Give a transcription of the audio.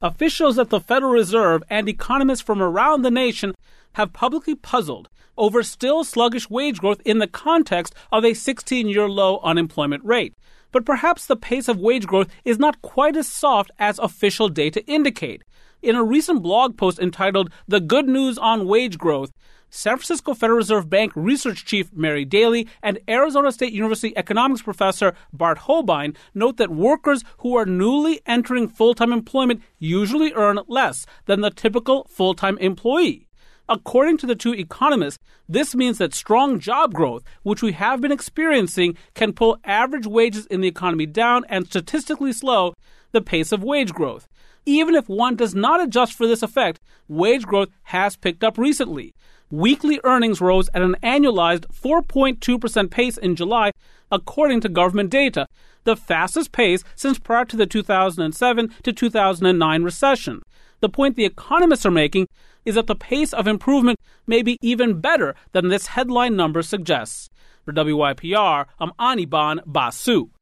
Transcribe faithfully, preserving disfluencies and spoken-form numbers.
Officials at the Federal Reserve and economists from around the nation have publicly puzzled over still sluggish wage growth in the context of a sixteen-year low unemployment rate. But perhaps the pace of wage growth is not quite as soft as official data indicate. In a recent blog post entitled "The Good News on Wage Growth," San Francisco Federal Reserve Bank Research Chief Mary Daly and Arizona State University economics professor Bart Holbein note that workers who are newly entering full-time employment usually earn less than the typical full-time employee. According to the two economists, this means that strong job growth, which we have been experiencing, can pull average wages in the economy down and statistically slow the pace of wage growth. Even if one does not adjust for this effect, wage growth has picked up recently. Weekly earnings rose at an annualized four point two percent pace in July, according to government data, the fastest pace since prior to the two thousand seven to two thousand nine recession. The point the economists are making is that the pace of improvement may be even better than this headline number suggests. For W Y P R, I'm Anirban Basu.